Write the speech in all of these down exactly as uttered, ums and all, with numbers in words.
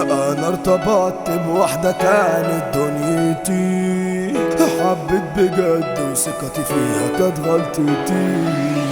انا ارتبطت بواحدة كانت دنيتي، حبيت بجد وثقتي فيها كانت غلطتي.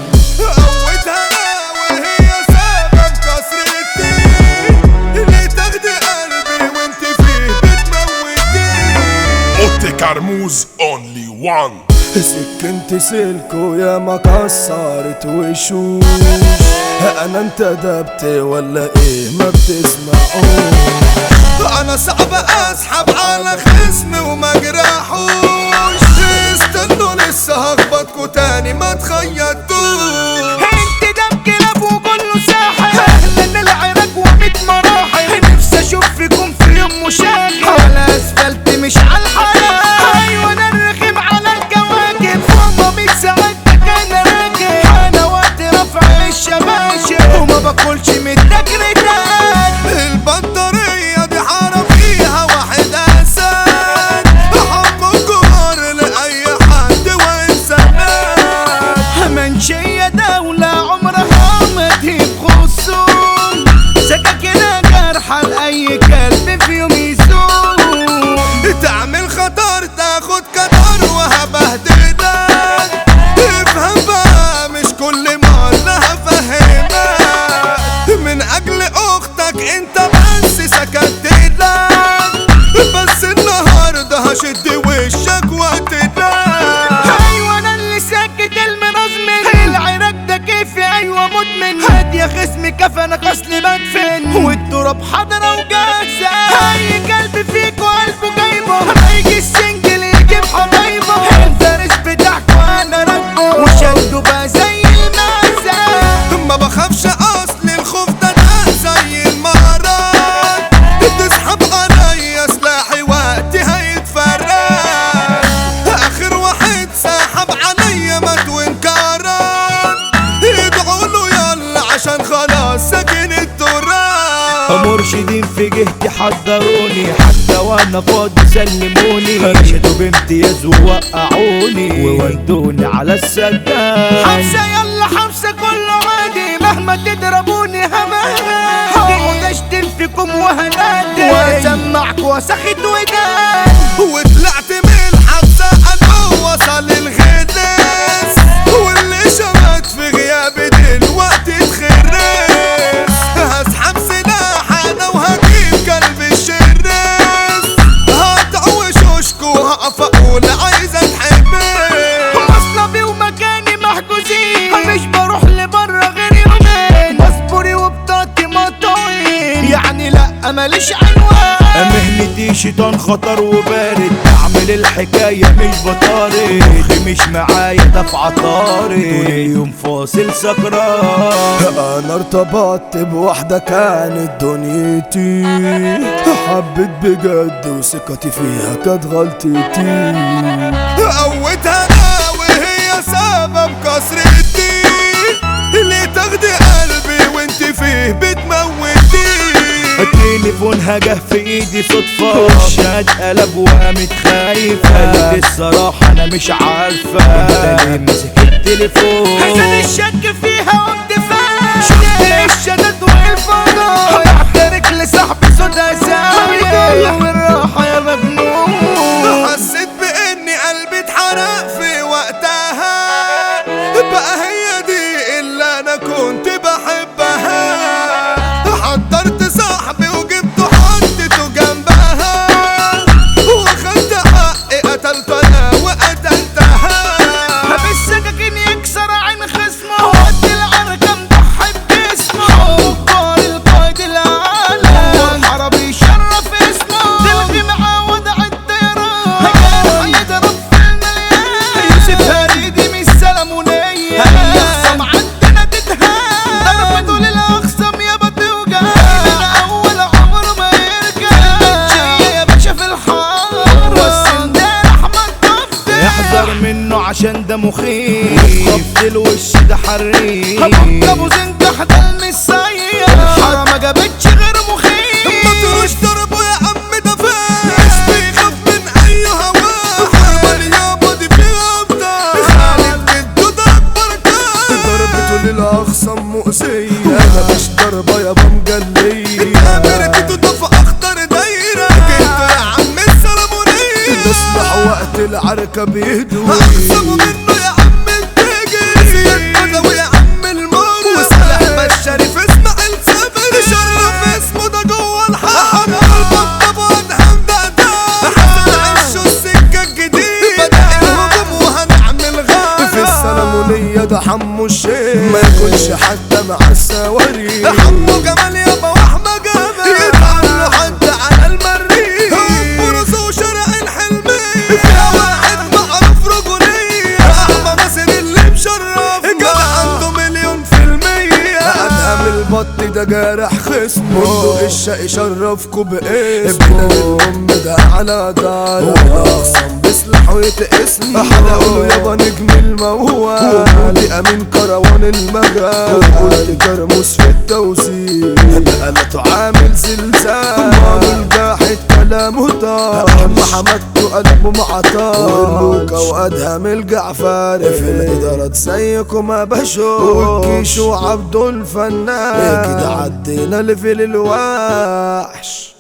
قوتها وهي سبب كسرتي، ليه تاخدي قلبي وانت فيه بتموتي. اوتي كرموز اونلي وان. سكنت سلكو يا ما كسرت وشوش، انا انتدبت ولا ايه ما بتسمعوش. انا صعب اسحب على خصمي وما جرحوش، استنوا لسه هخبطكوا تاني ما تخيطوش. انت دم كلاب وكله ساحل، اهلا العراق وميت مراحل. نفسي اشوف فيكم في يوم مشاكل على اسفلت مش على الحياة. ايوه انا الرخم على الكواكب، فوق ميت ساعات انا راكب. انا وقت رفع الشباشب وما باكلش من التجريدات. البطارية دي حارة فيها واحد اسد، حمو الجوهر لاي حد وانسانات. منشية دولة عمرها ما تجيب خصوم، سكاكينها جرحة لأي كلب في يوم يسوق. تعمل خطر تاخد قدر وهبهدلك، افهم بقى مش كل مرة هفهمك. من اجل اختك انت بس سكتت لك، بس النهارده هشد وشك واقتلك. ايوه انا اللي ساكت المنظم، العراق ده كيفي ايوه مدمن. هات يا خصمي كفنك اصل مدفن، والتراب حضرة وجاهزة. اي كلب فيكو قلبه جايبه، هيجي السنجل يجيب حبايبه. الفارس بتاعك وانا راكبه، وشده بقى زي المعزة. ما بخافش اصل الخوف ده ده زي المهارات، تسحب عليا سلاحي وقتي هيتفرق. اخر واحد سحب عليا مات وانكرت، ادعوا له يلا عشان خلاص ساكن التراب. مرشدين في جهتي حضروني، حتى وانا فاضي سلموني. رشدوا بامتياز ووقعوني وودوني على السجاد. حمسة يلا حمسة كله عادي، مهما تضربوني همها. هقعد اشتم فيكم وهنادي، واسمعك وسخت ودان. وطلعت من الحبسة انا وصل الغداس، واللي شمت في غيابي دلوقتي اتخرس. هسحب سلاح انا وهجيب كلب الشرس، هقطع وشوشكو هقف اقول عايزة اتحبس. مصلبي ومكاني محجوزين، مش بروح لبره غير يومين. مصبوري وبطاقتي مقطوعين، يعني لا ماليش عنوان. مهنتي شيطان خطر وبارد، بعمل الحكاية مش بطارد. مخي مش معايا دفعة طارد، طول اليوم فاصل سكران. انا ارتبطت بواحدة كانت دنيتي، حبيت بجد وثقتي فيها كانت غلطتي. قوتها وهي سبب كسرتي، ليه تاخدي قلبي وانت فيه بتموتي. تليفونها جه في ايدي صدفة، وشها اتقلب وقامت خايفة. قالت الصراحة انا مش عارفة انت ليه ماسك التليفون. حسن الشك فيها واندفاع، شفت الشدد والفضاء. بعترك لصاحبي صوتها ساوية، والراحة يا مجنون. حسيت باني قلبي اتحرق في وقتها، بقى هي دي اللي انا كنت بحبها. حضرت صاحبي وجبته حطيته جنبها، واخدت حقي قتلت انا وقتلتها. بالسكاكين يكسر عين خصمه، ودي العركة مضحي باسمه. وقال القائد العالم، والحرب يشرف اسمه. تلغي معاه وضع الطيران، هيضرب في المليان. يوسف هريدي من السلمونية، الأخصم عندنا تتهان. ضربته للأخصم يابا توجع، من أول عمره ما يرجع. جاي يا باشا في الحار، والسندال أحمد كفتة. احذر منه عشان ده مخيف، خبط الوش ده حريف. ابو زنجح ده المسير، الحارة ما جابتش غير مخيف. ما تروش ضربه يا عم ده فين، مش بيخاف من اي هوا. حربة اليابا دي فيها ابطال، خالد جدو ده اكبر كان. ضربته للاخصم مؤذية، مش ضربة يابا مجلية. اتعمرت تضاف اخضر العركة بيهدوي. احسبوا منه يا عم التاجر زياد بدوي يا عم المرة وصالح الشريف اسماعيل سافر شرف اسمه ده جوه الحرب البطة وادهم دقدق حسن عشوا السكة الجديد بدأ الهجوم وهنعمل غاب في السلمونية ده حمو الشيخ ما يكونش حتى مع السواري. حمو جمال يابا واحمد جمال يتعاملوا حتى على المريخ هم رزو شارع الحلمية فيها واحد معروف رجولية احمد ناصر اللي مشرفنا جدع عنده مليون في المية. أدهم البط ده جارح خصمه بندق الشقي شرفكوا باسمه الأم ده على دار أخصم بسلاح ويتقسم حلقوا يابا نجم الموال ومودي أمين كروان المجال وقلت كرموس في التوزيع قالته عامل زلزال مامو الجاحد كلامه طار أحمى حمدته قلبه معطار واللوكا وأدهم الجعفري في الإدارات زيكم ما بشوف والكيش وعبده الفنان كده عدينا لفيل الوحش.